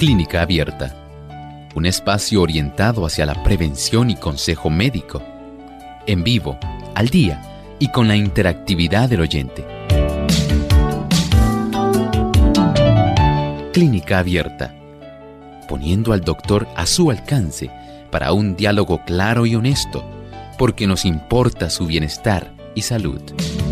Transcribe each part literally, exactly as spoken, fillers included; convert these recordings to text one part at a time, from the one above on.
Clínica Abierta, un espacio orientado hacia la prevención y consejo médico, en vivo, al día y con la interactividad del oyente. Clínica Abierta, poniendo al doctor a su alcance para un diálogo claro y honesto, porque nos importa su bienestar y salud.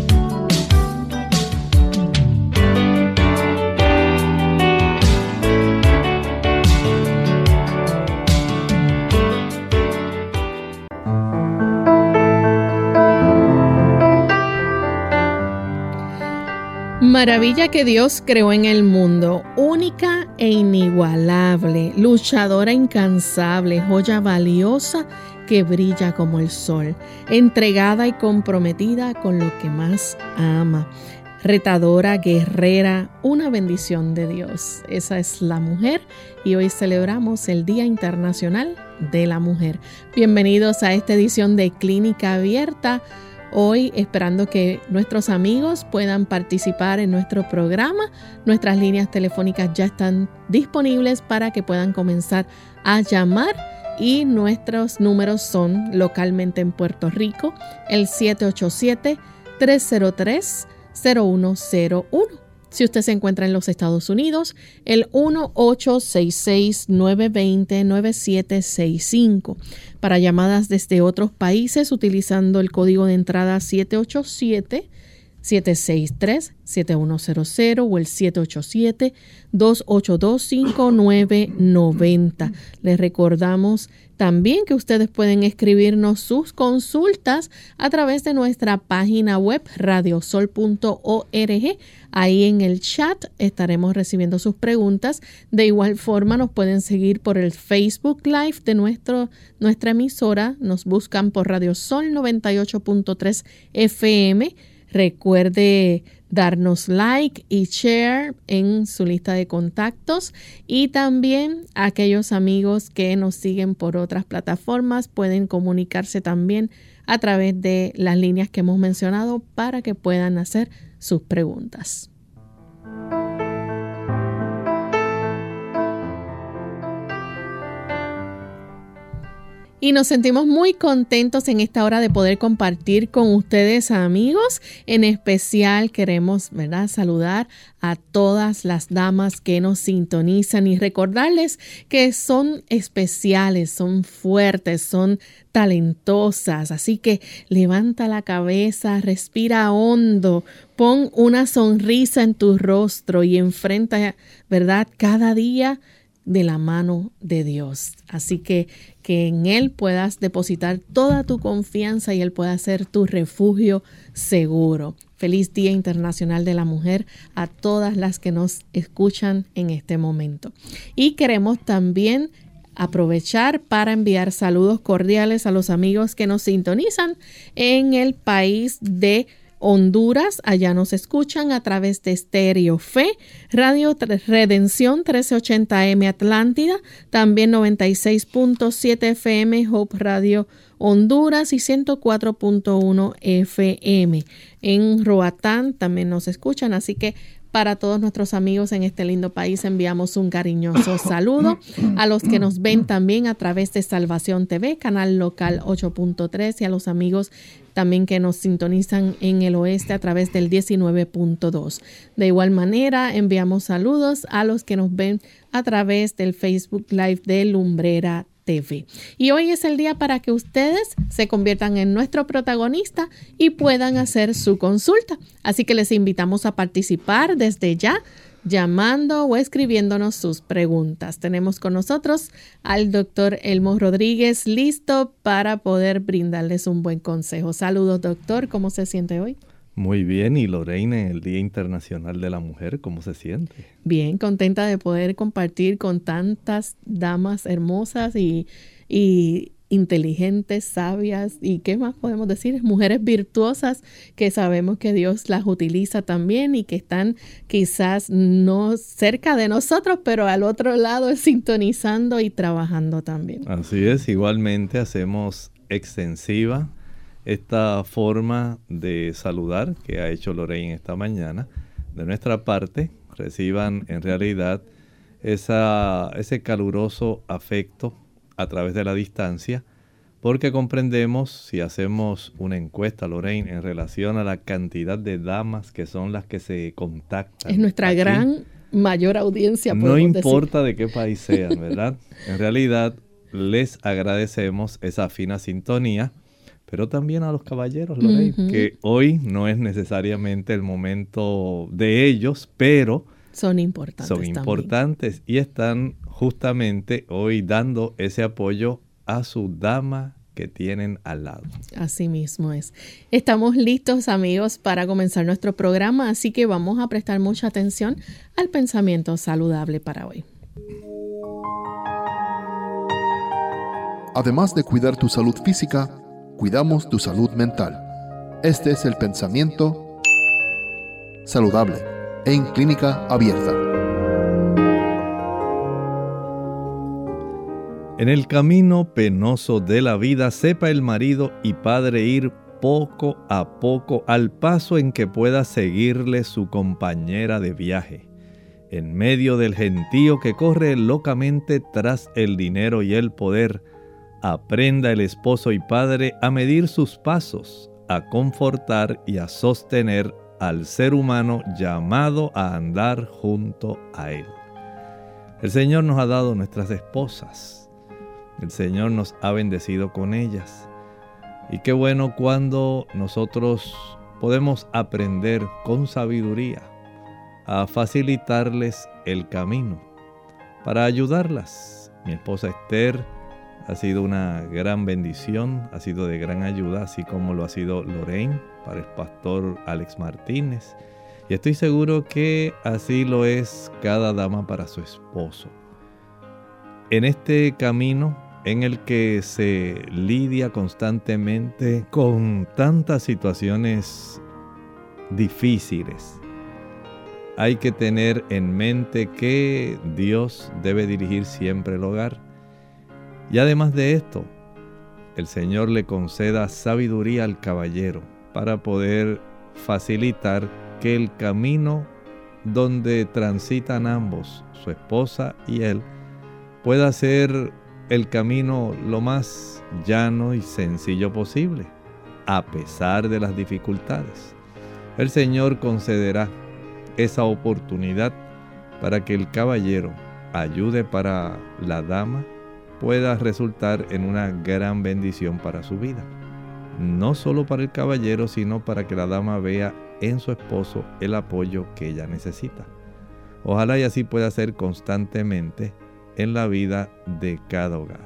Maravilla que Dios creó en el mundo, única e inigualable, luchadora incansable, joya valiosa que brilla como el sol, entregada y comprometida con lo que más ama, retadora, guerrera, una bendición de Dios. Esa es la mujer y hoy celebramos el Día Internacional de la Mujer. Bienvenidos a esta edición de Clínica Abierta. Hoy esperando que nuestros amigos puedan participar en nuestro programa. Nuestras líneas telefónicas ya están disponibles para que puedan comenzar a llamar y nuestros números son localmente en Puerto Rico el siete ocho siete, tres cero tres, cero uno cero uno. Si usted se encuentra en los Estados Unidos, el uno ocho seis seis, nueve dos cero, nueve siete seis cinco. Para llamadas desde otros países, utilizando el código de entrada siete ocho siete, siete seis tres, siete uno cero cero o el siete ocho siete, dos ocho dos, cinco nueve nueve cero. Les recordamos también que ustedes pueden escribirnos sus consultas a través de nuestra página web radiosol punto org. Ahí en el chat estaremos recibiendo sus preguntas. De igual forma nos pueden seguir por el Facebook Live de nuestro, nuestra emisora. Nos buscan por Radiosol noventa y ocho punto tres F M. Recuerde darnos like y share en su lista de contactos, y también aquellos amigos que nos siguen por otras plataformas pueden comunicarse también a través de las líneas que hemos mencionado para que puedan hacer sus preguntas. Y nos sentimos muy contentos en esta hora de poder compartir con ustedes, amigos. En especial queremos, ¿verdad?, saludar a todas las damas que nos sintonizan y recordarles que son especiales, son fuertes, son talentosas. Así que levanta la cabeza, respira hondo, pon una sonrisa en tu rostro y enfrenta, ¿verdad?, cada día de la mano de Dios. Así que que en Él puedas depositar toda tu confianza y Él pueda ser tu refugio seguro. Feliz Día Internacional de la Mujer a todas las que nos escuchan en este momento. Y queremos también aprovechar para enviar saludos cordiales a los amigos que nos sintonizan en el país de Honduras. Allá nos escuchan a través de Stereo Fe, Radio Redención trece ochenta M Atlántida, también noventa y seis punto siete F M Hope Radio Honduras y ciento cuatro punto uno F M. En Roatán también nos escuchan, así que para todos nuestros amigos en este lindo país enviamos un cariñoso saludo. A los que nos ven también a través de Salvación T V, canal local ocho punto tres, y a los amigos también que nos sintonizan en el oeste a través del diecinueve punto dos. De igual manera, enviamos saludos a los que nos ven a través del Facebook Live de Lumbrera T V. Y hoy es el día para que ustedes se conviertan en nuestro protagonista y puedan hacer su consulta. Así que les invitamos a participar desde ya, llamando o escribiéndonos sus preguntas. Tenemos con nosotros al doctor Elmo Rodríguez, listo para poder brindarles un buen consejo. Saludos, doctor. ¿Cómo se siente hoy? Muy bien. ¿Y Lorraine, en el Día Internacional de la Mujer, cómo se siente? Bien, contenta de poder compartir con tantas damas hermosas y, y inteligentes, sabias, y qué más podemos decir, mujeres virtuosas que sabemos que Dios las utiliza también y que están quizás no cerca de nosotros, pero al otro lado sintonizando y trabajando también. Así es, igualmente hacemos extensiva esta forma de saludar que ha hecho Lorraine esta mañana. De nuestra parte, reciban en realidad esa, ese caluroso afecto a través de la distancia, porque comprendemos, si hacemos una encuesta, Lorraine, en relación a la cantidad de damas que son las que se contactan. Es nuestra aquí, gran mayor audiencia. No importa decir. de qué país sean, ¿verdad? En realidad, les agradecemos esa fina sintonía, pero también a los caballeros, Lorraine, uh-huh. que hoy no es necesariamente el momento de ellos, pero son importantes. Son importantes también. Y están justamente hoy dando ese apoyo a su dama que tienen al lado. Así mismo es. Estamos listos, amigos, para comenzar nuestro programa, así que vamos a prestar mucha atención al pensamiento saludable para hoy. Además de cuidar tu salud física, cuidamos tu salud mental. Este es el pensamiento saludable en Clínica Abierta. En el camino penoso de la vida, sepa el marido y padre ir poco a poco al paso en que pueda seguirle su compañera de viaje. En medio del gentío que corre locamente tras el dinero y el poder, aprenda el esposo y padre a medir sus pasos, a confortar y a sostener al ser humano llamado a andar junto a él. El Señor nos ha dado nuestras esposas. El Señor nos ha bendecido con ellas. Y qué bueno cuando nosotros podemos aprender con sabiduría a facilitarles el camino, para ayudarlas. Mi esposa Esther ha sido una gran bendición, ha sido de gran ayuda, así como lo ha sido Lorraine para el pastor Alex Martínez. Y estoy seguro que así lo es cada dama para su esposo. En este camino en el que se lidia constantemente con tantas situaciones difíciles, hay que tener en mente que Dios debe dirigir siempre el hogar. Y además de esto, el Señor le conceda sabiduría al caballero para poder facilitar que el camino donde transitan ambos, su esposa y él, pueda ser el camino lo más llano y sencillo posible, a pesar de las dificultades. El Señor concederá esa oportunidad para que el caballero ayude para la dama pueda resultar en una gran bendición para su vida. No solo para el caballero, sino para que la dama vea en su esposo el apoyo que ella necesita. Ojalá y así pueda ser constantemente en la vida de cada hogar.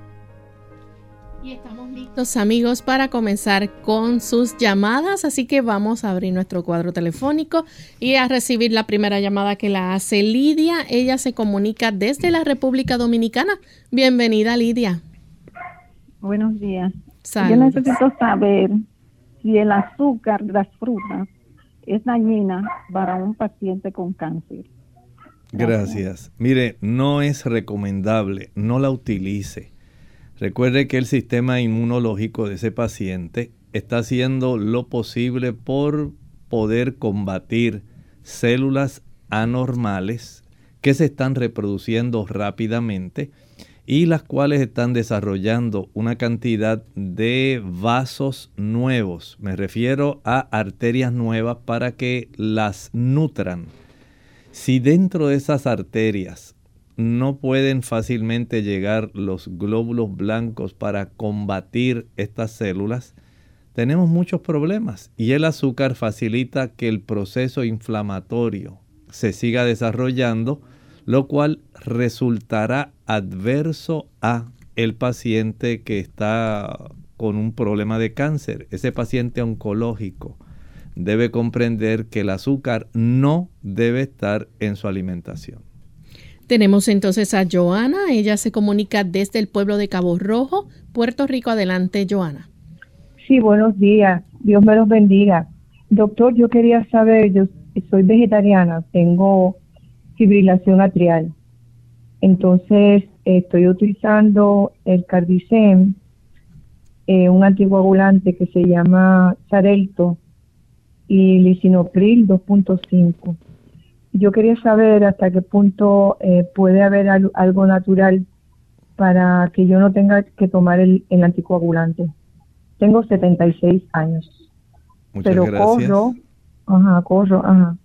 Y estamos listos, amigos, para comenzar con sus llamadas, así que vamos a abrir nuestro cuadro telefónico y a recibir la primera llamada que la hace Lidia. Ella se comunica desde la República Dominicana. Bienvenida, Lidia. Buenos días. Saludos. Yo necesito saber si el azúcar de las frutas es dañina para un paciente con cáncer. Gracias. Mire, no es recomendable, no la utilice. Recuerde que el sistema inmunológico de ese paciente está haciendo lo posible por poder combatir células anormales que se están reproduciendo rápidamente y las cuales están desarrollando una cantidad de vasos nuevos. Me refiero a arterias nuevas para que las nutran. Si dentro de esas arterias no pueden fácilmente llegar los glóbulos blancos para combatir estas células, tenemos muchos problemas. Y el azúcar facilita que el proceso inflamatorio se siga desarrollando, lo cual resultará adverso a el paciente que está con un problema de cáncer, ese paciente oncológico. Debe comprender que el azúcar no debe estar en su alimentación. Tenemos entonces a Joana. Ella se comunica desde el pueblo de Cabo Rojo, Puerto Rico. Adelante, Joana. Sí, buenos días. Dios me los bendiga. Doctor, yo quería saber, yo soy vegetariana, tengo fibrilación atrial. Entonces, estoy utilizando el Cardicem, eh, un anticoagulante que se llama Xarelto, y lisinopril dos punto cinco. yo quería saber hasta qué punto eh, puede haber al, algo natural para que yo no tenga que tomar el, el anticoagulante. Tengo setenta y seis años. Muchas pero gracias. corro, ajá, corro, ajá.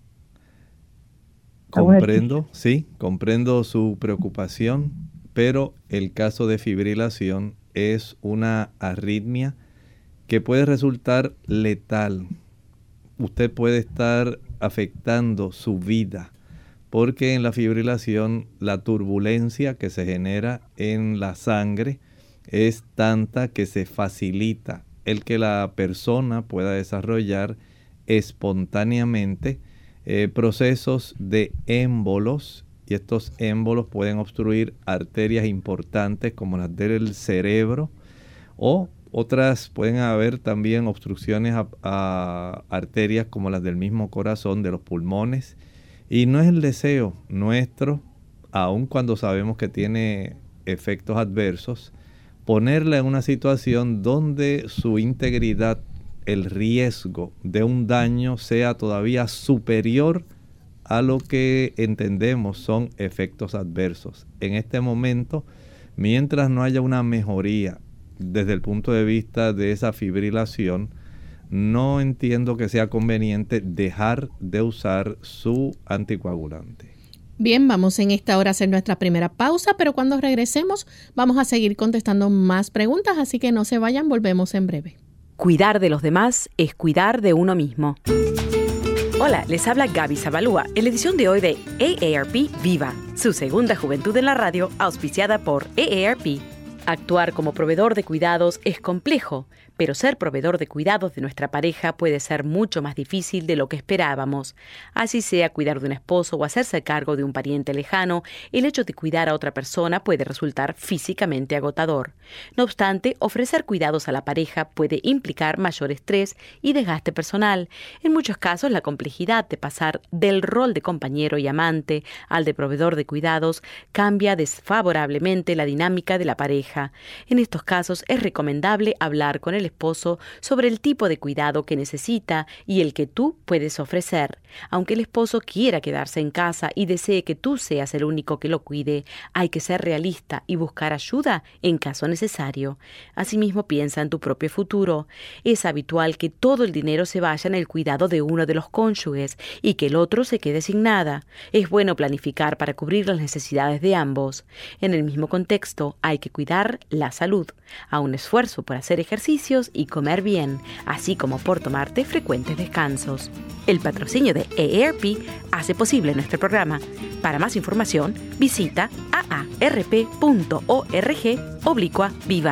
Comprendo, sí, comprendo su preocupación, pero el caso de fibrilación es una arritmia que puede resultar letal. Usted puede estar afectando su vida, porque en la fibrilación la turbulencia que se genera en la sangre es tanta que se facilita el que la persona pueda desarrollar espontáneamente eh, procesos de émbolos, y estos émbolos pueden obstruir arterias importantes como las del cerebro, o otras pueden haber también obstrucciones a, a arterias como las del mismo corazón, de los pulmones. Y no es el deseo nuestro, aun cuando sabemos que tiene efectos adversos, ponerla en una situación donde su integridad, el riesgo de un daño sea todavía superior a lo que entendemos son efectos adversos. En este momento, mientras no haya una mejoría desde el punto de vista de esa fibrilación, no entiendo que sea conveniente dejar de usar su anticoagulante. Bien, vamos en esta hora a hacer nuestra primera pausa, pero cuando regresemos vamos a seguir contestando más preguntas, así que no se vayan, volvemos en breve. Cuidar de los demás es cuidar de uno mismo. Hola, les habla Gaby Zabalúa en la edición de hoy de A A R P Viva, su segunda juventud en la radio, auspiciada por A A R P. Actuar como proveedor de cuidados es complejo, pero ser proveedor de cuidados de nuestra pareja puede ser mucho más difícil de lo que esperábamos. Así sea cuidar de un esposo o hacerse cargo de un pariente lejano, el hecho de cuidar a otra persona puede resultar físicamente agotador. No obstante, ofrecer cuidados a la pareja puede implicar mayor estrés y desgaste personal. En muchos casos, la complejidad de pasar del rol de compañero y amante al de proveedor de cuidados cambia desfavorablemente la dinámica de la pareja. En estos casos, es recomendable hablar con el esposo sobre el tipo de cuidado que necesita y el que tú puedes ofrecer. Aunque el esposo quiera quedarse en casa y desee que tú seas el único que lo cuide, hay que ser realista y buscar ayuda en caso necesario. Asimismo, piensa en tu propio futuro. Es habitual que todo el dinero se vaya en el cuidado de uno de los cónyuges y que el otro se quede sin nada. Es bueno planificar para cubrir las necesidades de ambos. En el mismo contexto, hay que cuidar la salud, a un esfuerzo por hacer ejercicios y comer bien, así como por tomarte frecuentes descansos. El patrocinio de A A R P hace posible nuestro programa. Para más información, visita aarp.org oblicua viva.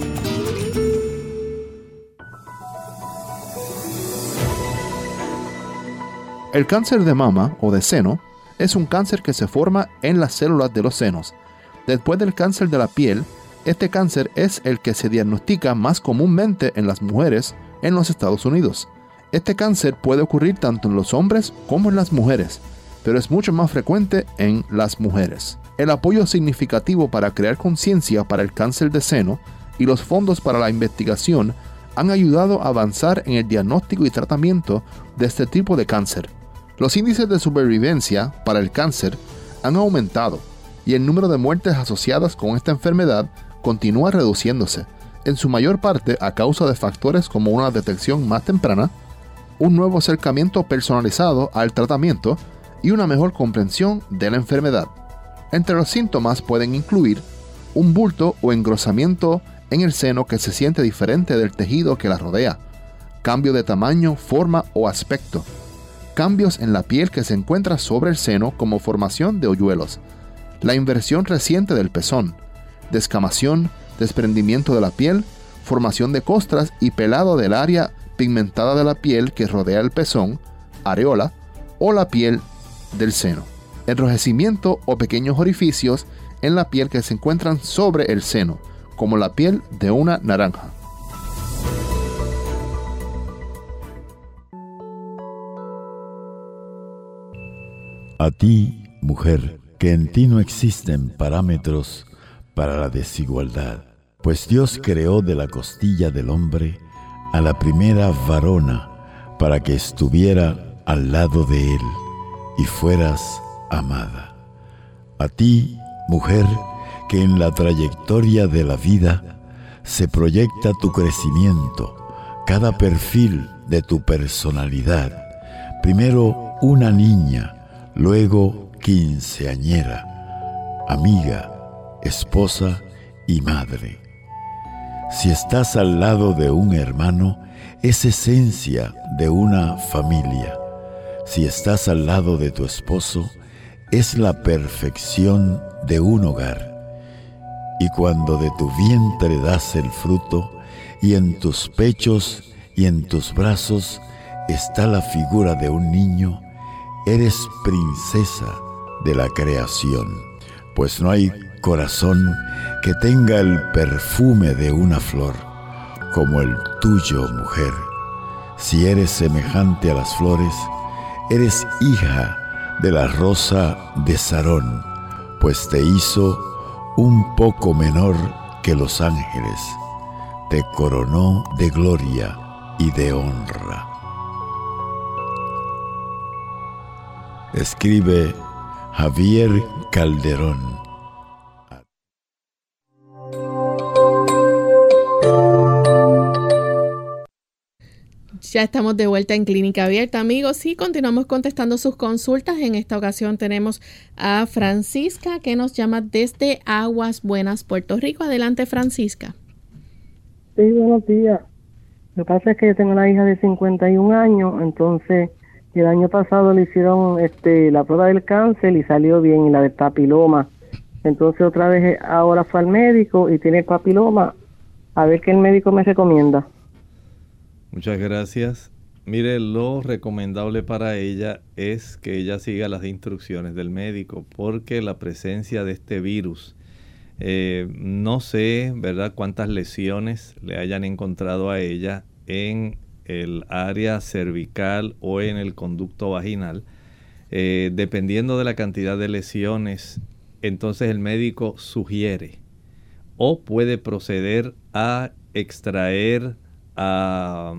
El cáncer de mama o de seno es un cáncer que se forma en las células de los senos. Después del cáncer de la piel, este cáncer es el que se diagnostica más comúnmente en las mujeres en los Estados Unidos. Este cáncer puede ocurrir tanto en los hombres como en las mujeres, pero es mucho más frecuente en las mujeres. El apoyo significativo para crear conciencia para el cáncer de seno y los fondos para la investigación han ayudado a avanzar en el diagnóstico y tratamiento de este tipo de cáncer. Los índices de supervivencia para el cáncer han aumentado y el número de muertes asociadas con esta enfermedad continúa reduciéndose, en su mayor parte a causa de factores como una detección más temprana, un nuevo acercamiento personalizado al tratamiento y una mejor comprensión de la enfermedad. Entre los síntomas pueden incluir un bulto o engrosamiento en el seno que se siente diferente del tejido que la rodea, cambio de tamaño, forma o aspecto, cambios en la piel que se encuentra sobre el seno como formación de hoyuelos, la inversión reciente del pezón, descamación, desprendimiento de la piel, formación de costras y pelado del área pigmentada de la piel que rodea el pezón, areola o la piel del seno, enrojecimiento o pequeños orificios en la piel que se encuentran sobre el seno, como la piel de una naranja. A ti, mujer, que en ti no existen parámetros para la desigualdad, pues Dios creó de la costilla del hombre a la primera varona para que estuviera al lado de él, y fueras amada. A ti, mujer, que en la trayectoria de la vida se proyecta tu crecimiento, cada perfil de tu personalidad. Primero una niña, luego quinceañera, amiga, esposa y madre. Si estás al lado de un hermano, es esencia de una familia. Si estás al lado de tu esposo, es la perfección de un hogar. Y cuando de tu vientre das el fruto, y en tus pechos y en tus brazos está la figura de un niño, eres princesa de la creación, pues no hay corazón que tenga el perfume de una flor como el tuyo, mujer. Si eres semejante a las flores, eres hija de la rosa de Sarón, pues te hizo un poco menor que los ángeles, te coronó de gloria y de honra. Escribe Javier Calderón. Ya estamos de vuelta en Clínica Abierta, amigos, y continuamos contestando sus consultas. En esta ocasión tenemos a Francisca, que nos llama desde Aguas Buenas, Puerto Rico. Adelante, Francisca. Sí, buenos días. Lo que pasa es que yo tengo una hija de cincuenta y un años, entonces el año pasado le hicieron este la prueba del cáncer y salió bien, y la del papiloma. Entonces otra vez ahora fue al médico y tiene papiloma. A ver qué el médico me recomienda. Muchas gracias. Mire, lo recomendable para ella es que ella siga las instrucciones del médico, porque la presencia de este virus, eh, no sé, ¿verdad?, cuántas lesiones le hayan encontrado a ella en el área cervical o en el conducto vaginal. Eh, dependiendo de la cantidad de lesiones, entonces el médico sugiere o puede proceder a extraer, a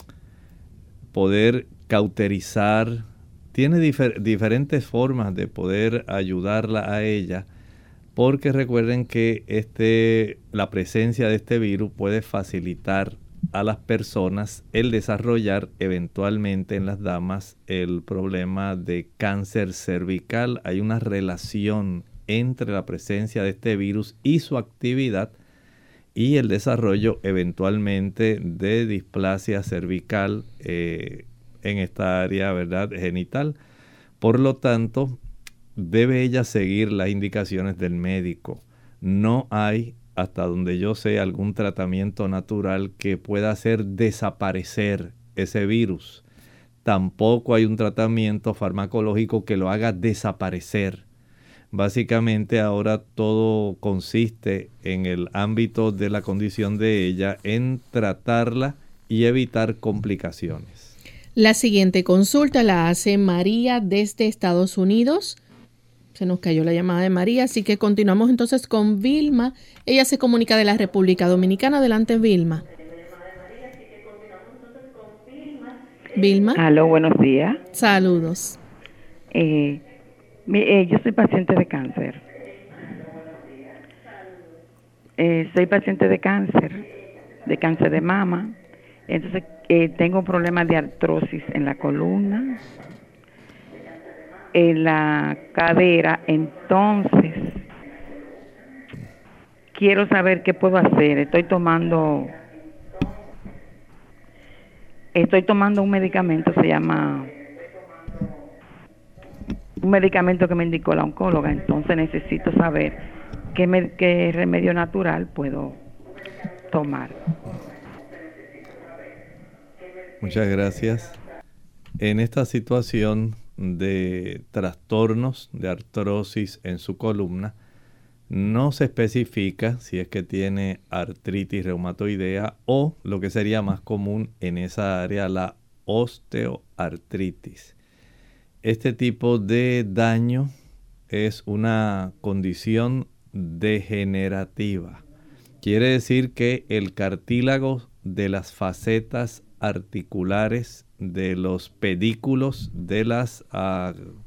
poder cauterizar. Tiene difer- diferentes formas de poder ayudarla a ella, porque recuerden que este, la presencia de este virus puede facilitar a las personas el desarrollar eventualmente en las damas el problema de cáncer cervical. Hay una relación entre la presencia de este virus y su actividad y el desarrollo eventualmente de displasia cervical eh, en esta área, ¿verdad?, genital. Por lo tanto, debe ella seguir las indicaciones del médico. No hay, hasta donde yo sé, algún tratamiento natural que pueda hacer desaparecer ese virus. Tampoco hay un tratamiento farmacológico que lo haga desaparecer. Básicamente ahora todo consiste en el ámbito de la condición de ella, en tratarla y evitar complicaciones. La siguiente consulta la hace María desde Estados Unidos. Se nos cayó la llamada de María, así que continuamos entonces con Vilma. Ella se comunica de la República Dominicana. Adelante, Vilma. Vilma. Aló, buenos días. Saludos. Eh, mi, eh, yo soy paciente de cáncer. Eh, soy paciente de cáncer, de cáncer de mama. Entonces, eh, tengo problemas de artrosis en la columna, en la cadera. Entonces, quiero saber qué puedo hacer. Estoy tomando, estoy tomando un medicamento, se llama, un medicamento que me indicó la oncóloga. Entonces necesito saber qué, me, qué remedio natural puedo tomar. Muchas gracias. En esta situación de trastornos de artrosis en su columna, no se especifica si es que tiene artritis reumatoidea o, lo que sería más común en esa área, la osteoartritis. Este tipo de daño es una condición degenerativa. Quiere decir que el cartílago de las facetas articulares, de los pedículos de las uh,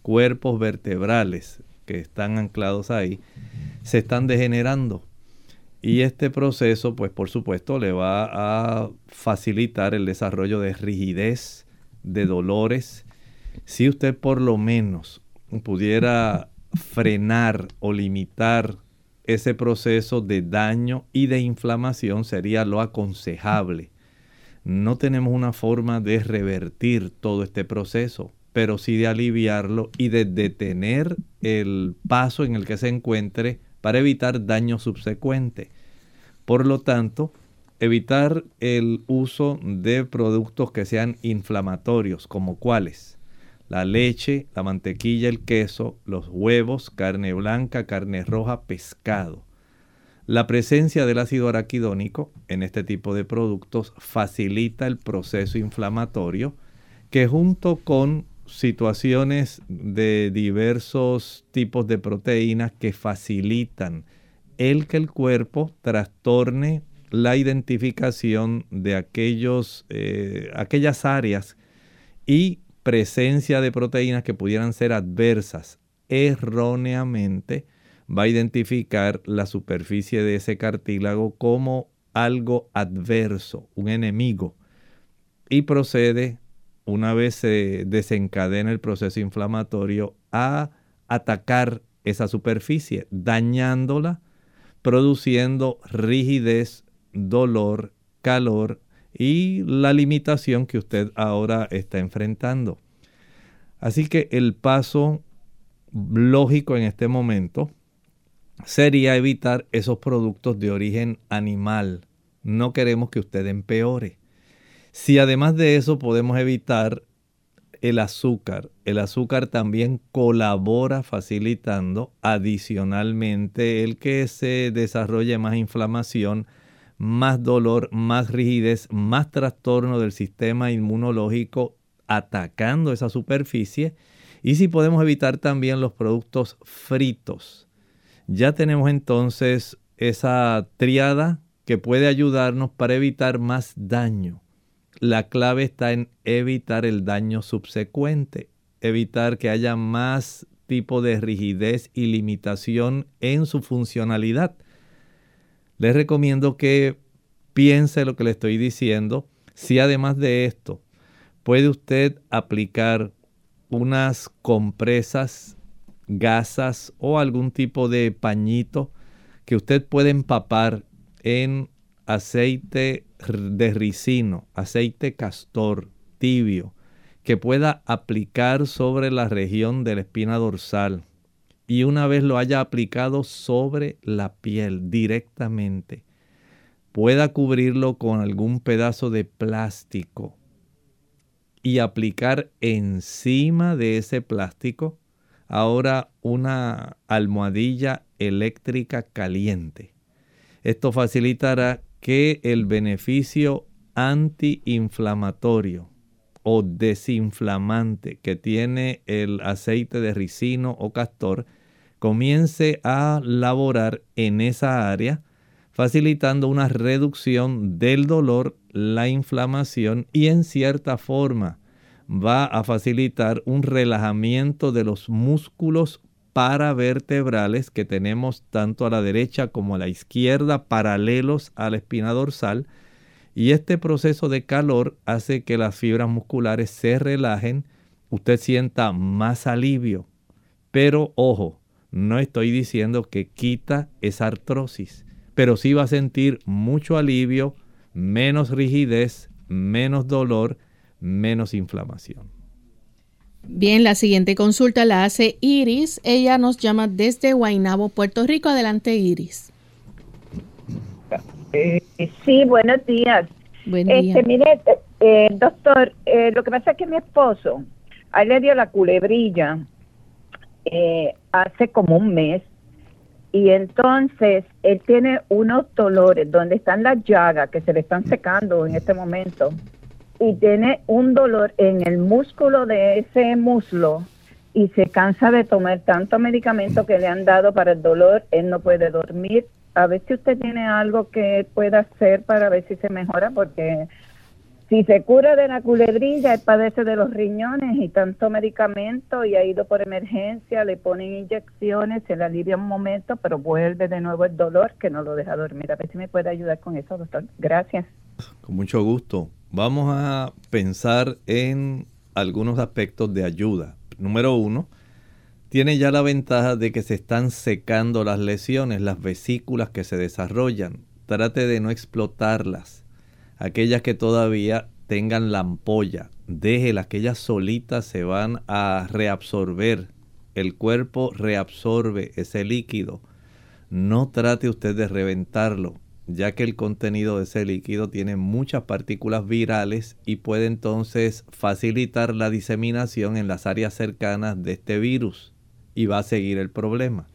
cuerpos vertebrales que están anclados ahí se están degenerando. Y este proceso, pues por supuesto, le va a facilitar el desarrollo de rigidez, de dolores. Si usted por lo menos pudiera frenar o limitar ese proceso de daño y de inflamación, sería lo aconsejable. No tenemos una forma de revertir todo este proceso, pero sí de aliviarlo y de detener el paso en el que se encuentre para evitar daño subsecuente. Por lo tanto, evitar el uso de productos que sean inflamatorios, como cuáles: la leche, la mantequilla, el queso, los huevos, carne blanca, carne roja, pescado. La presencia del ácido araquidónico en este tipo de productos facilita el proceso inflamatorio, que junto con situaciones de diversos tipos de proteínas que facilitan el que el cuerpo trastorne la identificación de aquellos, eh, aquellas áreas y presencia de proteínas que pudieran ser adversas, erróneamente va a identificar la superficie de ese cartílago como algo adverso, un enemigo, y procede, una vez se desencadena el proceso inflamatorio, a atacar esa superficie, dañándola, produciendo rigidez, dolor, calor y la limitación que usted ahora está enfrentando. Así que el paso lógico en este momento sería evitar esos productos de origen animal. No queremos que usted empeore. Si además de eso podemos evitar el azúcar, el azúcar también colabora facilitando adicionalmente el que se desarrolle más inflamación, más dolor, más rigidez, más trastorno del sistema inmunológico atacando esa superficie. Y si podemos evitar también los productos fritos, ya tenemos entonces esa triada que puede ayudarnos para evitar más daño. La clave está en evitar el daño subsecuente, evitar que haya más tipo de rigidez y limitación en su funcionalidad. Les recomiendo que piense lo que le estoy diciendo. Si además de esto puede usted aplicar unas compresas, gasas o algún tipo de pañito que usted puede empapar en aceite de ricino, aceite castor tibio, que pueda aplicar sobre la región de la espina dorsal, y una vez lo haya aplicado sobre la piel directamente, pueda cubrirlo con algún pedazo de plástico y aplicar encima de ese plástico ahora una almohadilla eléctrica caliente. Esto facilitará que el beneficio antiinflamatorio o desinflamante que tiene el aceite de ricino o castor comience a laborar en esa área, facilitando una reducción del dolor, la inflamación, y en cierta forma va a facilitar un relajamiento de los músculos paravertebrales que tenemos tanto a la derecha como a la izquierda, paralelos a la espina dorsal, y este proceso de calor hace que las fibras musculares se relajen, usted sienta más alivio. Pero ojo, no estoy diciendo que quita esa artrosis, pero sí va a sentir mucho alivio, menos rigidez, menos dolor, menos inflamación. Bien, la siguiente consulta la hace Iris. Ella nos llama desde Guaynabo, Puerto Rico. Adelante, Iris. Eh, sí, buenos días. Buen día. Este, mire, eh, doctor, eh, lo que pasa es que mi esposo, a él le dio la culebrilla eh, hace como un mes, y entonces él tiene unos dolores donde están las llagas que se le están secando en este momento, y tiene un dolor en el músculo de ese muslo, y se cansa de tomar tanto medicamento que le han dado para el dolor. Él no puede dormir. A ver si usted tiene algo que pueda hacer para ver si se mejora, porque si se cura de la culebrilla, él padece de los riñones y tanto medicamento y ha ido por emergencia, le ponen inyecciones, se le alivia un momento, pero vuelve de nuevo el dolor que no lo deja dormir. A ver si me puede ayudar con eso, doctor. Gracias. Con mucho gusto. Vamos a pensar en algunos aspectos de ayuda. Número uno, tiene ya la ventaja de que se están secando las lesiones, las vesículas que se desarrollan. Trate de no explotarlas. Aquellas que todavía tengan la ampolla, déjelas, que ellas solitas se van a reabsorber. El cuerpo reabsorbe ese líquido. No trate usted de reventarlo, ya que el contenido de ese líquido tiene muchas partículas virales y puede entonces facilitar la diseminación en las áreas cercanas de este virus y va a seguir el problema.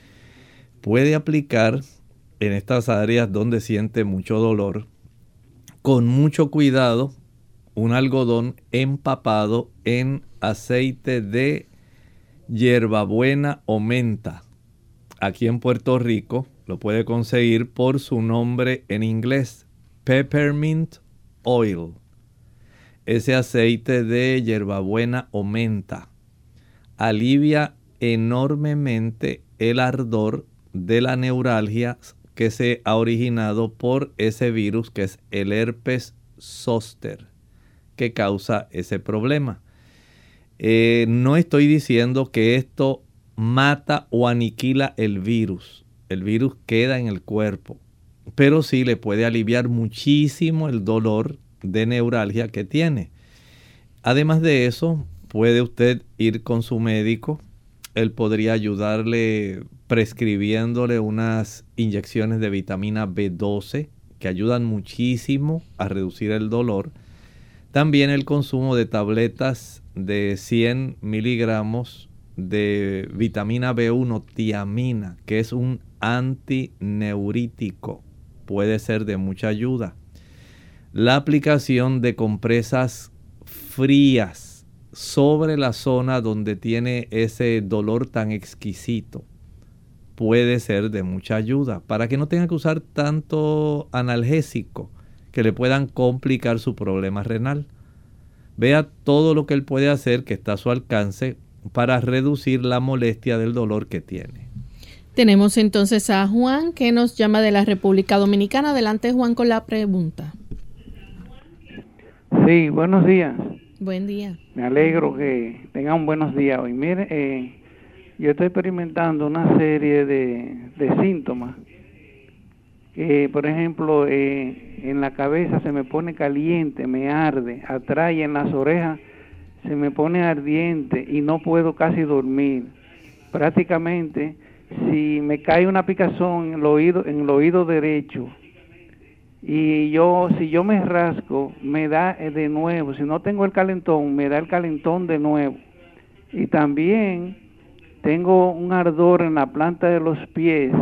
Puede aplicar en estas áreas donde siente mucho dolor, con mucho cuidado, un algodón empapado en aceite de hierbabuena o menta. Aquí en Puerto Rico lo puede conseguir por su nombre en inglés, peppermint oil. Ese aceite de hierbabuena o menta alivia enormemente el ardor de la neuralgia que se ha originado por ese virus que es el herpes zóster, que causa ese problema. Eh, no estoy diciendo que esto mata o aniquila el virus. El virus queda en el cuerpo, pero sí le puede aliviar muchísimo el dolor de neuralgia que tiene. Además de eso, puede usted ir con su médico. Él podría ayudarle prescribiéndole unas inyecciones de vitamina B doce que ayudan muchísimo a reducir el dolor. También el consumo de tabletas de cien miligramos de vitamina B uno, tiamina, que es un antineurítico, puede ser de mucha ayuda. La aplicación de compresas frías sobre la zona donde tiene ese dolor tan exquisito puede ser de mucha ayuda para que no tenga que usar tanto analgésico que le puedan complicar su problema renal. Vea todo lo que él puede hacer que está a su alcance para reducir la molestia del dolor que tiene. Tenemos entonces a Juan, que nos llama de la República Dominicana. Adelante, Juan, con la pregunta. Sí, buenos días. Buen día. Me alegro que tengan buenos días hoy. Mire, eh, yo estoy experimentando una serie de, de síntomas. Que, por ejemplo, eh, en la cabeza se me pone caliente, me arde, atrás y en las orejas se me pone ardiente y no puedo casi dormir. Prácticamente, si me cae una picazón en el oído, en el oído derecho, y yo, si yo me rasco, me da de nuevo. Si no tengo el calentón, me da el calentón de nuevo. Y también tengo un ardor en la planta de los pies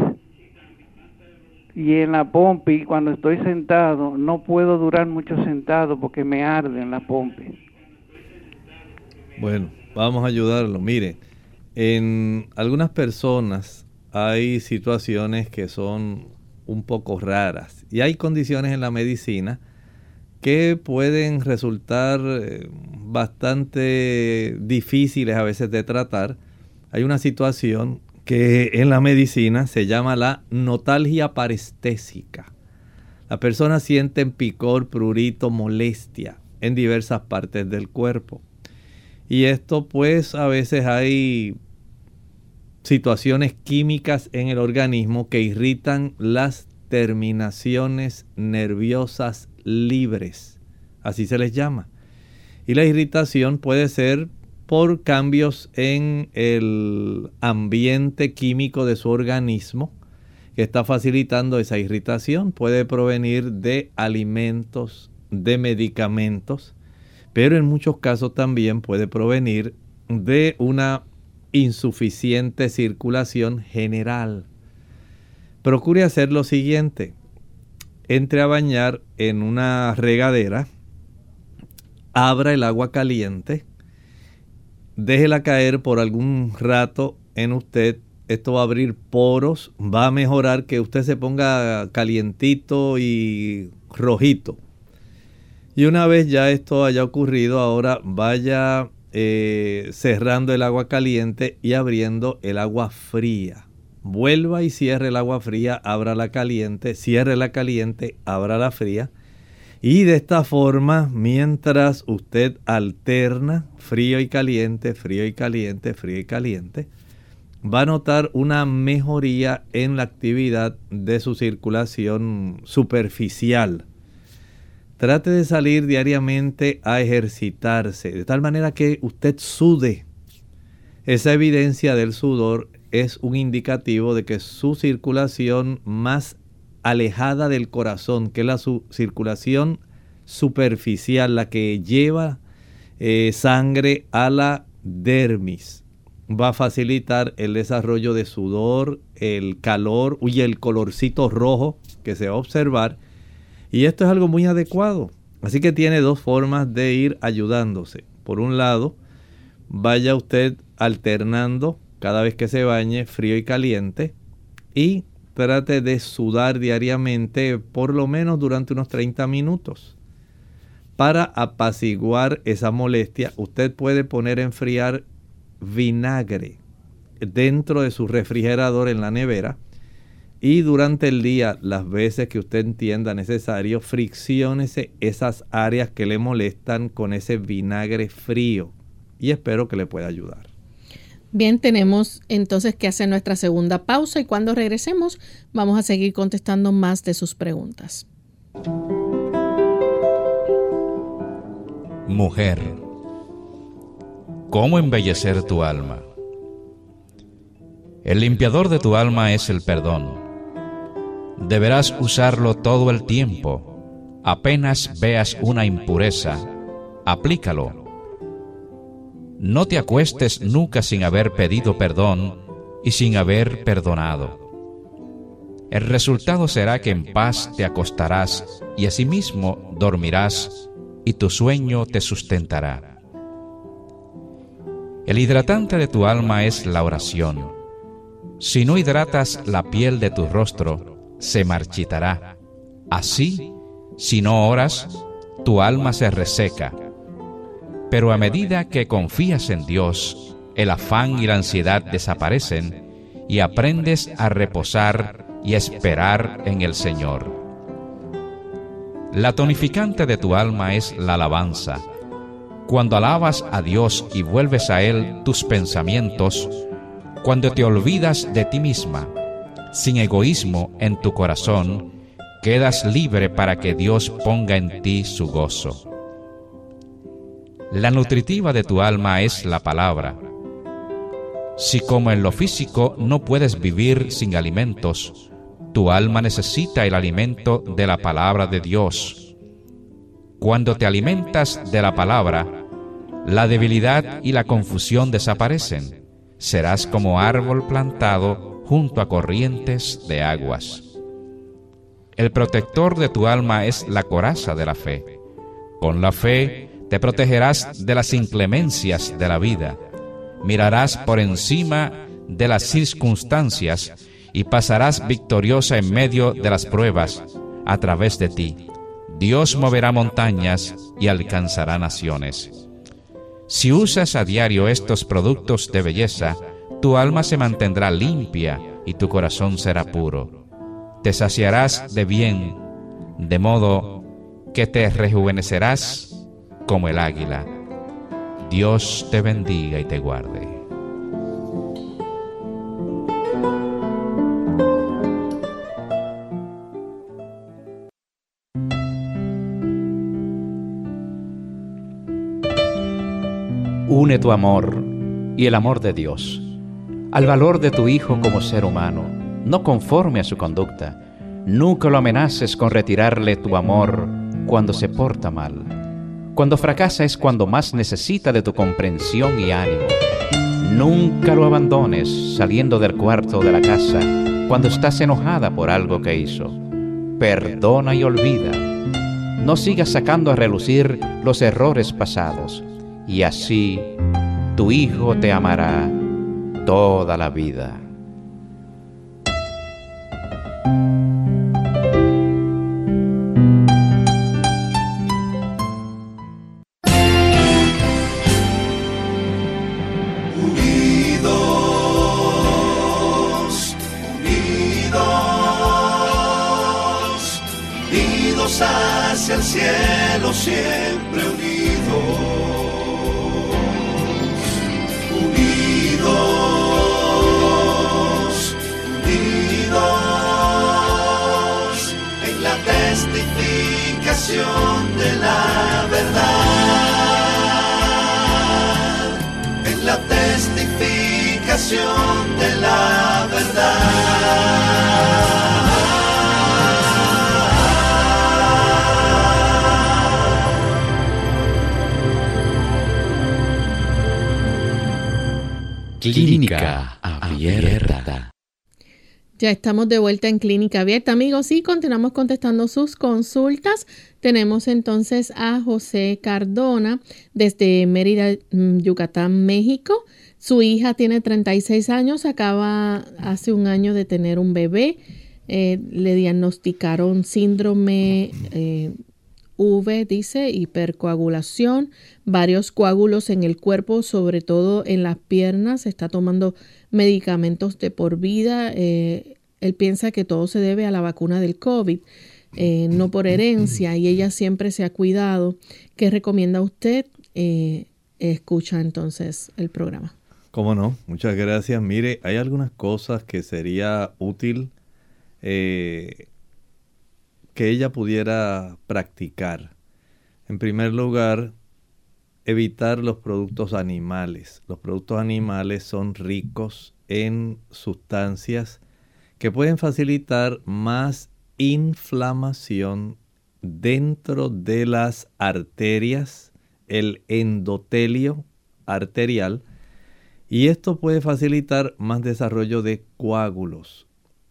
y en la pompi. Cuando estoy sentado, no puedo durar mucho sentado porque me arde en la pompi. Bueno, vamos a ayudarlo. Mire, en algunas personas hay situaciones que son un poco raras y hay condiciones en la medicina que pueden resultar bastante difíciles a veces de tratar. Hay una situación que en la medicina se llama la notalgia parestésica. La persona siente picor, prurito, molestia en diversas partes del cuerpo. Y esto pues a veces hay situaciones químicas en el organismo que irritan las terminaciones nerviosas libres, así se les llama. Y la irritación puede ser por cambios en el ambiente químico de su organismo que está facilitando esa irritación. Puede provenir de alimentos, de medicamentos, pero en muchos casos también puede provenir de una insuficiente circulación general. Procure hacer lo siguiente: entre a bañar en una regadera, abra el agua caliente, déjela caer por algún rato en usted. Esto va a abrir poros, va a mejorar que usted se ponga calientito y rojito. Y una vez ya esto haya ocurrido, ahora vaya eh, cerrando el agua caliente y abriendo el agua fría. Vuelva y cierre el agua fría, abra la caliente, cierre la caliente, abra la fría. Y de esta forma, mientras usted alterna frío y caliente, frío y caliente, frío y caliente, va a notar una mejoría en la actividad de su circulación superficial. Trate de salir diariamente a ejercitarse, de tal manera que usted sude. Esa evidencia del sudor es un indicativo de que su circulación más alejada del corazón, que es la su circulación superficial, la que lleva eh, sangre a la dermis, va a facilitar el desarrollo de sudor, el calor y el colorcito rojo que se va a observar. Y esto es algo muy adecuado. Así que tiene dos formas de ir ayudándose. Por un lado, vaya usted alternando cada vez que se bañe frío y caliente y trate de sudar diariamente por lo menos durante unos treinta minutos. Para apaciguar esa molestia, usted puede poner a enfriar vinagre dentro de su refrigerador en la nevera y durante el día, las veces que usted entienda necesario, fricciónese esas áreas que le molestan con ese vinagre frío y espero que le pueda ayudar. Bien, tenemos entonces que hacer nuestra segunda pausa y cuando regresemos vamos a seguir contestando más de sus preguntas. Mujer, ¿cómo embellecer tu alma? El limpiador de tu alma es el perdón. Deberás usarlo todo el tiempo. Apenas veas una impureza, aplícalo. No te acuestes nunca sin haber pedido perdón y sin haber perdonado. El resultado será que en paz te acostarás y asimismo dormirás y tu sueño te sustentará. El hidratante de tu alma es la oración. Si no hidratas la piel de tu rostro, se marchitará. Así, si no oras, tu alma se reseca. Pero a medida que confías en Dios, el afán y la ansiedad desaparecen y aprendes a reposar y esperar en el Señor. La tonificante de tu alma es la alabanza. Cuando alabas a Dios y vuelves a Él tus pensamientos, cuando te olvidas de ti misma, sin egoísmo en tu corazón, quedas libre para que Dios ponga en ti su gozo. La nutritiva de tu alma es la palabra. Si como en lo físico no puedes vivir sin alimentos, tu alma necesita el alimento de la palabra de Dios. Cuando te alimentas de la palabra, la debilidad y la confusión desaparecen. Serás como árbol plantado junto a corrientes de aguas. El protector de tu alma es la coraza de la fe. Con la fe te protegerás de las inclemencias de la vida. Mirarás por encima de las circunstancias y pasarás victoriosa en medio de las pruebas. A través de ti, Dios moverá montañas y alcanzará naciones. Si usas a diario estos productos de belleza, tu alma se mantendrá limpia y tu corazón será puro. Te saciarás de bien, de modo que te rejuvenecerás como el águila. Dios te bendiga y te guarde. Une tu amor y el amor de Dios al valor de tu hijo como ser humano, no conforme a su conducta. Nunca lo amenaces con retirarle tu amor cuando se porta mal. Cuando fracasa es cuando más necesita de tu comprensión y ánimo. Nunca lo abandones saliendo del cuarto de la casa cuando estás enojada por algo que hizo. Perdona y olvida. No sigas sacando a relucir los errores pasados. Y así tu hijo te amará toda la vida. vamos hacia el cielo siempre unidos, unidos, unidos en la testificación de la verdad, en la testificación de la verdad. Clínica Abierta. Ya estamos de vuelta en Clínica Abierta, amigos, y continuamos contestando sus consultas. Tenemos entonces a José Cardona desde Mérida, Yucatán, México. Su hija tiene treinta y seis años, acaba hace un año de tener un bebé. Eh, le diagnosticaron síndrome eh, V, dice, hipercoagulación, varios coágulos en el cuerpo, sobre todo en las piernas. Está tomando medicamentos de por vida. Eh, él piensa que todo se debe a la vacuna del COVID, eh, no por herencia, y ella siempre se ha cuidado. ¿Qué recomienda usted? Eh, escucha entonces el programa. ¿Cómo no? Muchas gracias. Mire, hay algunas cosas que sería útil eh, que ella pudiera practicar. En primer lugar, evitar los productos animales. Los productos animales son ricos en sustancias que pueden facilitar más inflamación dentro de las arterias, el endotelio arterial, y esto puede facilitar más desarrollo de coágulos.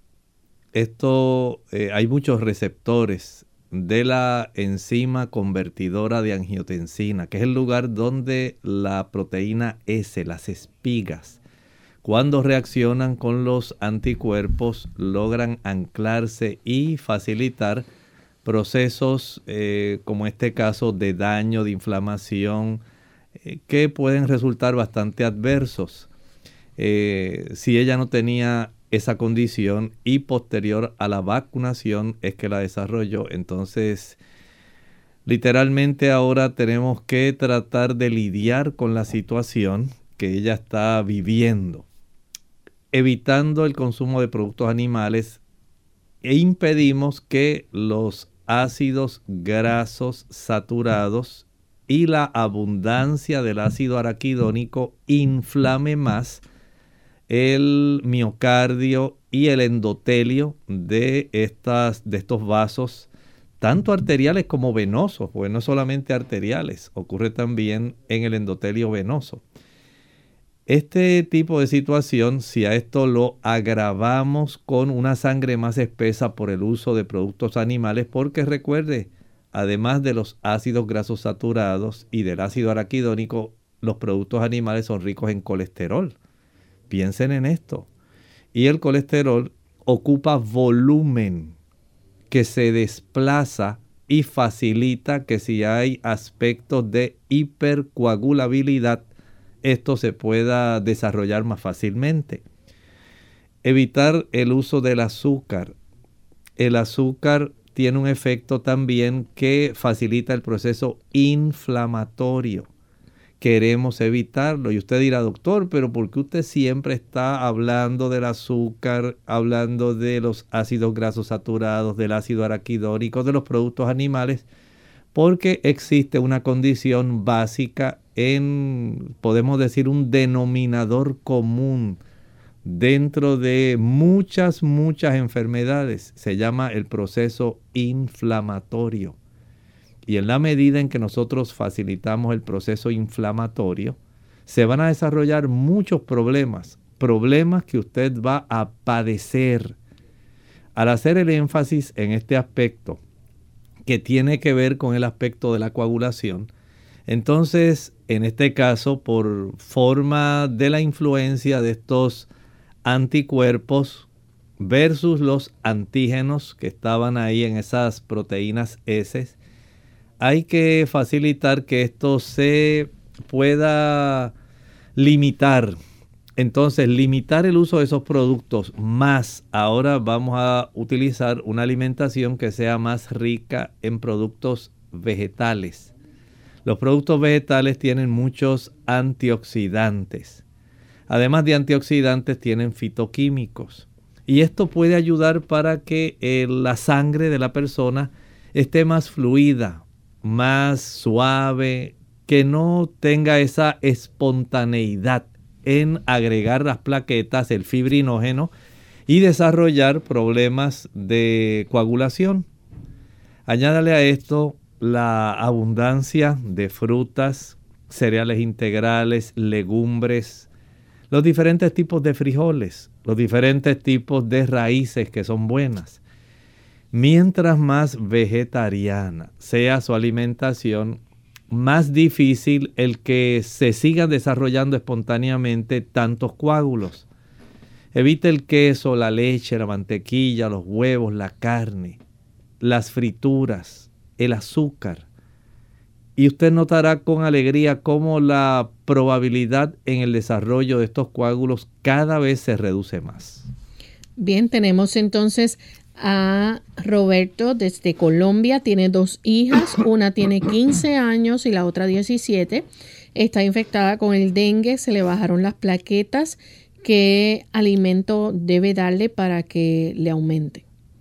Esto, eh, hay muchos receptores de la enzima convertidora de angiotensina, que es el lugar donde la proteína S, las espigas, cuando reaccionan con los anticuerpos, logran anclarse y facilitar procesos eh, como este caso de daño, de inflamación, eh, que pueden resultar bastante adversos. Eh, si ella no tenía esa condición y posterior a la vacunación es que la desarrolló, entonces literalmente ahora tenemos que tratar de lidiar con la situación que ella está viviendo, evitando el consumo de productos animales, e impedimos que los ácidos grasos saturados y la abundancia del ácido araquidónico inflame más el miocardio y el endotelio de, estas, de estos vasos, tanto arteriales como venosos, porque no solamente arteriales, ocurre también en el endotelio venoso. Este tipo de situación, si a esto lo agravamos con una sangre más espesa por el uso de productos animales, porque recuerde, además de los ácidos grasos saturados y del ácido araquidónico, los productos animales son ricos en colesterol. Piensen en esto. Y el colesterol ocupa volumen que se desplaza y facilita que si hay aspectos de hipercoagulabilidad, esto se pueda desarrollar más fácilmente. Evitar el uso del azúcar. El azúcar tiene un efecto también que facilita el proceso inflamatorio. Queremos evitarlo. Y usted dirá, doctor, pero ¿por qué usted siempre está hablando del azúcar, hablando de los ácidos grasos saturados, del ácido araquidónico, de los productos animales? Porque existe una condición básica en, podemos decir, un denominador común dentro de muchas, muchas enfermedades. Se llama el proceso inflamatorio. Y en la medida en que nosotros facilitamos el proceso inflamatorio, se van a desarrollar muchos problemas, problemas que usted va a padecer. Al hacer el énfasis en este aspecto, que tiene que ver con el aspecto de la coagulación, entonces, en este caso, por forma de la influencia de estos anticuerpos versus los antígenos que estaban ahí en esas proteínas S, hay que facilitar que esto se pueda limitar Entonces, limitar el uso de esos productos, más ahora vamos a utilizar una alimentación que sea más rica en productos vegetales. Los productos vegetales tienen muchos antioxidantes. Además de antioxidantes, tienen fitoquímicos. Y esto puede ayudar para que eh, la sangre de la persona esté más fluida, más suave, que no tenga esa espontaneidad en agregar las plaquetas, el fibrinógeno, y desarrollar problemas de coagulación. Añádale a esto la abundancia de frutas, cereales integrales, legumbres, los diferentes tipos de frijoles, los diferentes tipos de raíces que son buenas. Mientras más vegetariana sea su alimentación, más difícil el que se sigan desarrollando espontáneamente tantos coágulos. Evite el queso, la leche, la mantequilla, los huevos, la carne, las frituras, el azúcar. Y usted notará con alegría cómo la probabilidad en el desarrollo de estos coágulos cada vez se reduce más. Bien, tenemos entonces a Roberto desde Colombia. Tiene dos hijas, una tiene quince años y la otra diecisiete. Está infectada con el dengue, se le bajaron las plaquetas. ¿Qué alimento debe darle para que le aumente?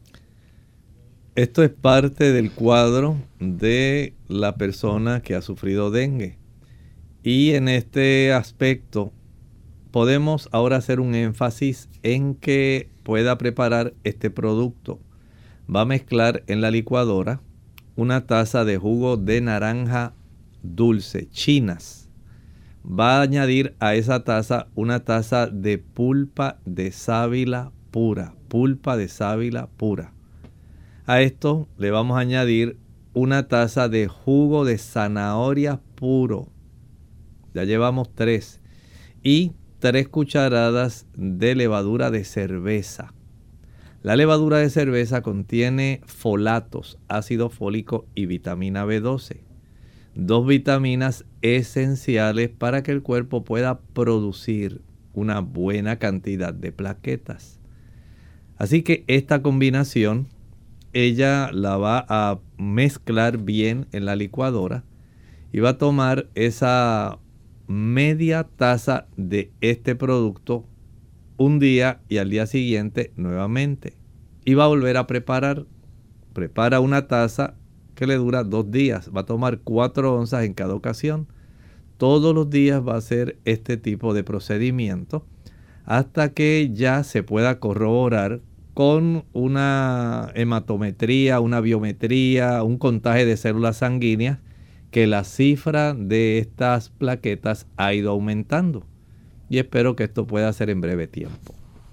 Esto es parte del cuadro de la persona que ha sufrido dengue. Y en este aspecto podemos ahora hacer un énfasis en que pueda preparar este producto. Va a mezclar en la licuadora una taza de jugo de naranja dulce, chinas. Va a añadir a esa taza una taza de pulpa de sábila pura, pulpa de sábila pura. A esto le vamos a añadir una taza de jugo de zanahoria puro. Ya llevamos tres. Y tres cucharadas de levadura de cerveza. La levadura de cerveza contiene folatos, ácido fólico y vitamina B doce. Dos vitaminas esenciales para que el cuerpo pueda producir una buena cantidad de plaquetas. Así que esta combinación ella la va a mezclar bien en la licuadora y va a tomar esa media taza de este producto un día y al día siguiente nuevamente. Y va a volver a preparar. Prepara una taza que le dura dos días. Va a tomar cuatro onzas en cada ocasión. Todos los días va a hacer este tipo de procedimiento hasta que ya se pueda corroborar con una hematometría, una biometría, un contagio de células sanguíneas, que la cifra de estas plaquetas ha ido aumentando. Y espero que esto pueda ser en breve tiempo.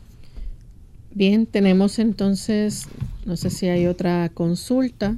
Bien, tenemos entonces, no sé si hay otra consulta.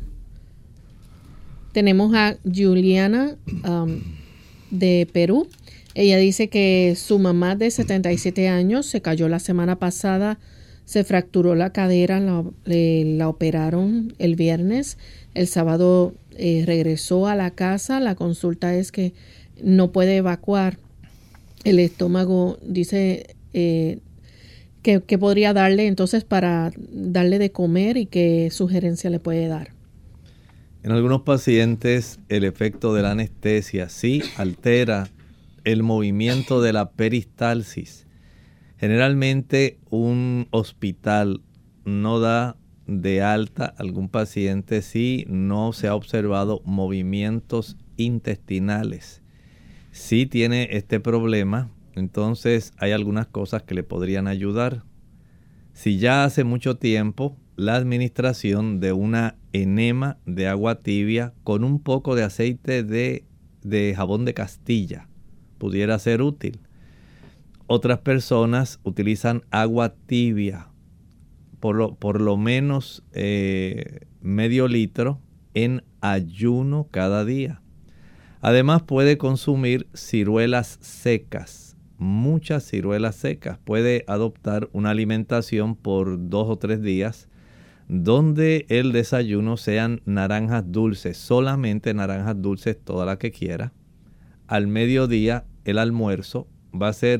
Tenemos a Juliana um, de Perú. Ella dice que su mamá de setenta y siete años se cayó la semana pasada, se fracturó la cadera, la, le, la operaron el viernes. El sábado eh, regresó a la casa. La consulta es que no puede evacuar. El estómago dice eh, que, que podría darle entonces para darle de comer y qué sugerencia le puede dar. En algunos pacientes el efecto de la anestesia sí altera el movimiento de la peristalsis. Generalmente un hospital no da de alta a algún paciente si no se ha observado movimientos intestinales. Si tiene este problema, entonces hay algunas cosas que le podrían ayudar. Si ya hace mucho tiempo, la administración de una enema de agua tibia con un poco de aceite de, de jabón de Castilla pudiera ser útil. Otras personas utilizan agua tibia, por lo, por lo menos eh, medio litro en ayuno cada día. Además puede consumir ciruelas secas, muchas ciruelas secas. Puede adoptar una alimentación por dos o tres días donde el desayuno sean naranjas dulces, solamente naranjas dulces, todas las que quiera. Al mediodía el almuerzo va a ser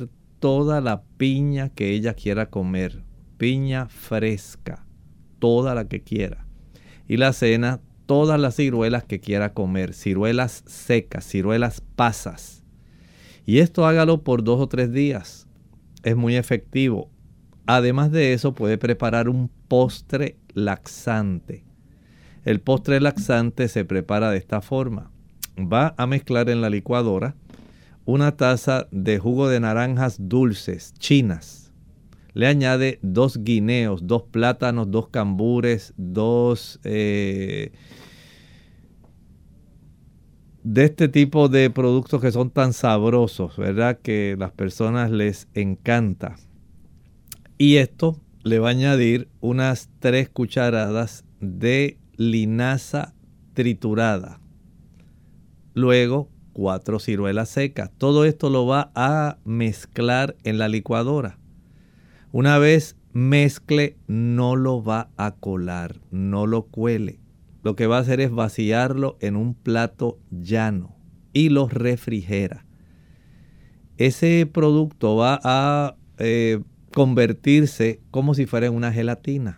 toda la piña que ella quiera comer, piña fresca, toda la que quiera. Y la cena, todas las ciruelas que quiera comer, ciruelas secas, ciruelas pasas. Y esto hágalo por dos o tres días. Es muy efectivo. Además de eso, puede preparar un postre laxante. El postre laxante se prepara de esta forma. Va a mezclar en la licuadora una taza de jugo de naranjas dulces, chinas. Le añade dos guineos, dos plátanos, dos cambures, dos eh, de este tipo de productos que son tan sabrosos, ¿verdad? Que a las personas les encanta. Y esto le va a añadir unas tres cucharadas de linaza triturada. Luego, cuatro ciruelas secas. Todo esto lo va a mezclar en la licuadora. Una vez mezcle, no lo va a colar, no lo cuele. Lo que va a hacer es vaciarlo en un plato llano y lo refrigera. Ese producto va a eh, convertirse como si fuera en una gelatina.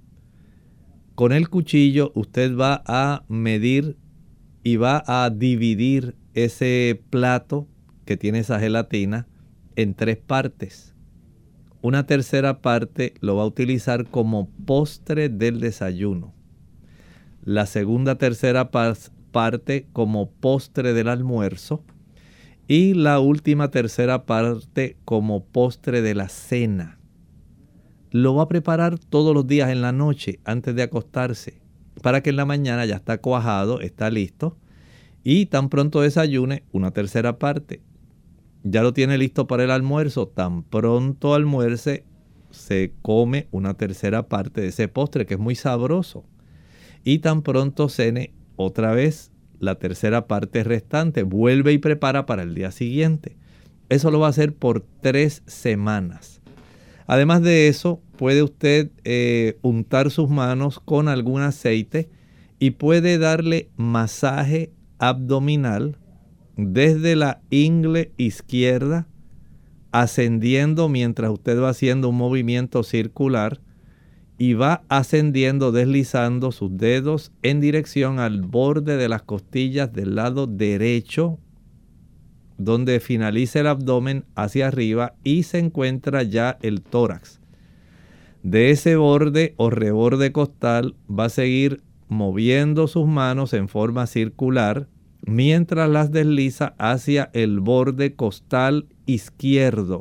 Con el cuchillo usted va a medir y va a dividir ese plato que tiene esa gelatina en tres partes. Una tercera parte lo va a utilizar como postre del desayuno. La segunda tercera parte como postre del almuerzo. Y la última tercera parte como postre de la cena. Lo va a preparar todos los días en la noche antes de acostarse, para que en la mañana ya está cuajado, está listo. Y tan pronto desayune, una tercera parte. Ya lo tiene listo para el almuerzo. Tan pronto almuerce, se come una tercera parte de ese postre que es muy sabroso. Y tan pronto cene, otra vez la tercera parte restante. Vuelve y prepara para el día siguiente. Eso lo va a hacer por tres semanas. Además de eso, puede usted eh, untar sus manos con algún aceite y puede darle masaje abdominal desde la ingle izquierda, ascendiendo mientras usted va haciendo un movimiento circular y va ascendiendo, deslizando sus dedos en dirección al borde de las costillas del lado derecho, donde finaliza el abdomen hacia arriba y se encuentra ya el tórax. De ese borde o reborde costal va a seguir moviendo sus manos en forma circular mientras las desliza hacia el borde costal izquierdo.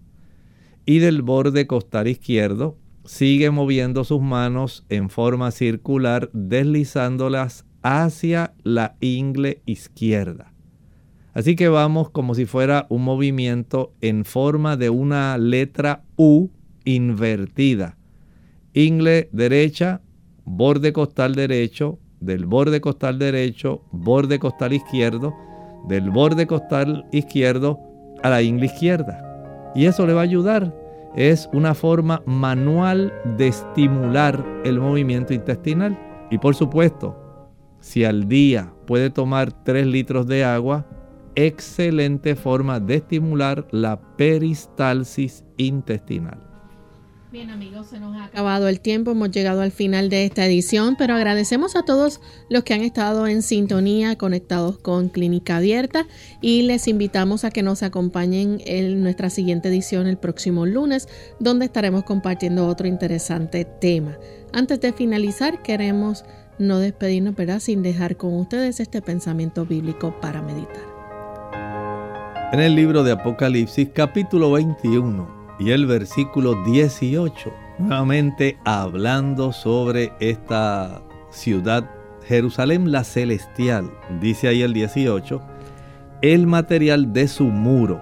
Y del borde costal izquierdo sigue moviendo sus manos en forma circular, deslizándolas hacia la ingle izquierda. Así que vamos como si fuera un movimiento en forma de una letra U invertida. Ingle derecha, borde costal derecho, del borde costal derecho, borde costal izquierdo, del borde costal izquierdo a la ingle izquierda. Y eso le va a ayudar. Es una forma manual de estimular el movimiento intestinal. Y por supuesto, si al día puede tomar tres litros de agua, excelente forma de estimular la peristalsis intestinal. Bien amigos, se nos ha acabado el tiempo, hemos llegado al final de esta edición, pero agradecemos a todos los que han estado en sintonía, conectados con Clínica Abierta, y les invitamos a que nos acompañen en nuestra siguiente edición el próximo lunes, donde estaremos compartiendo otro interesante tema. Antes de finalizar, queremos no despedirnos, ¿verdad?, sin dejar con ustedes este pensamiento bíblico para meditar. En el libro de Apocalipsis, capítulo veintiuno, y el versículo dieciocho, nuevamente hablando sobre esta ciudad, Jerusalén la celestial, dice ahí el dieciocho, el material de su muro,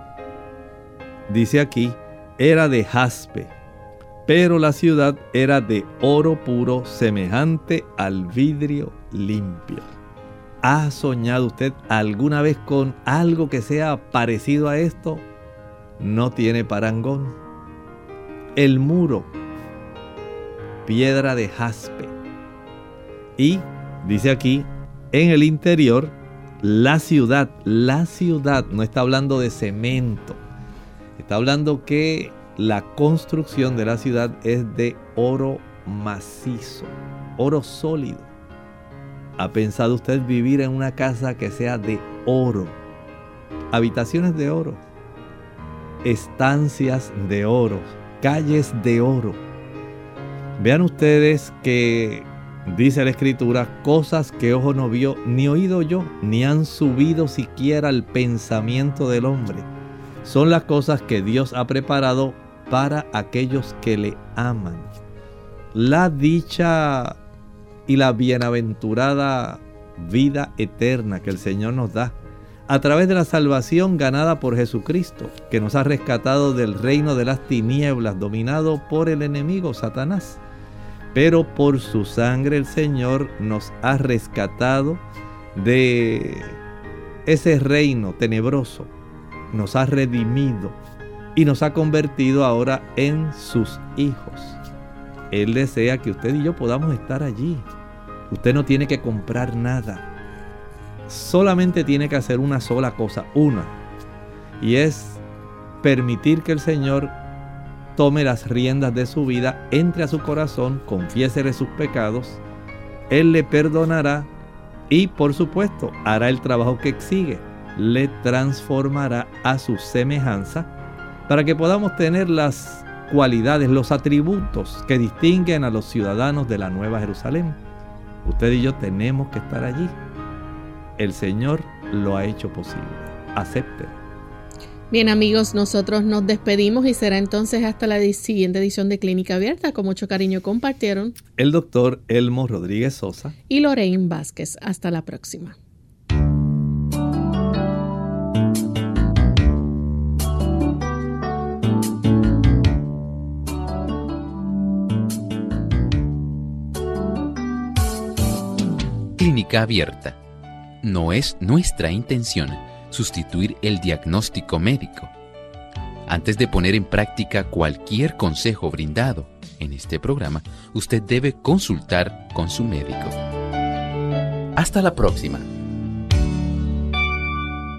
dice aquí, era de jaspe, pero la ciudad era de oro puro, semejante al vidrio limpio. ¿Ha soñado usted alguna vez con algo que sea parecido a esto? No tiene parangón. El muro, piedra de jaspe. Y dice aquí, en el interior, la ciudad, la ciudad, no está hablando de cemento, Está hablando que la construcción de la ciudad es de oro macizo, oro sólido. ¿Ha pensado usted vivir en una casa que sea de oro? Habitaciones de oro, estancias de oro, calles de oro. Vean ustedes que dice la Escritura, cosas que ojo no vio, ni oído yo, ni han subido siquiera al pensamiento del hombre. Son las cosas que Dios ha preparado para aquellos que le aman. La dicha y la bienaventurada vida eterna que el Señor nos da a través de la salvación ganada por Jesucristo, que nos ha rescatado del reino de las tinieblas dominado por el enemigo Satanás. Pero por su sangre el Señor nos ha rescatado de ese reino tenebroso, nos ha redimido y nos ha convertido ahora en sus hijos. Él desea que usted y yo podamos estar allí. Usted no tiene que comprar nada. Solamente tiene que hacer una sola cosa, una. Y es permitir que el Señor tome las riendas de su vida, entre a su corazón, confiésele sus pecados. Él le perdonará y, por supuesto, hará el trabajo que exige. Le transformará a su semejanza para que podamos tener las cualidades, los atributos que distinguen a los ciudadanos de la Nueva Jerusalén. Usted y yo tenemos que estar allí. El Señor lo ha hecho posible. Acepte. Bien, amigos, nosotros nos despedimos y será entonces hasta la siguiente edición de Clínica Abierta. Con mucho cariño compartieron el doctor Elmo Rodríguez Sosa y Lorraine Vázquez. Hasta la próxima. Clínica Abierta. No es nuestra intención sustituir el diagnóstico médico. Antes de poner en práctica cualquier consejo brindado en este programa, usted debe consultar con su médico. Hasta la próxima.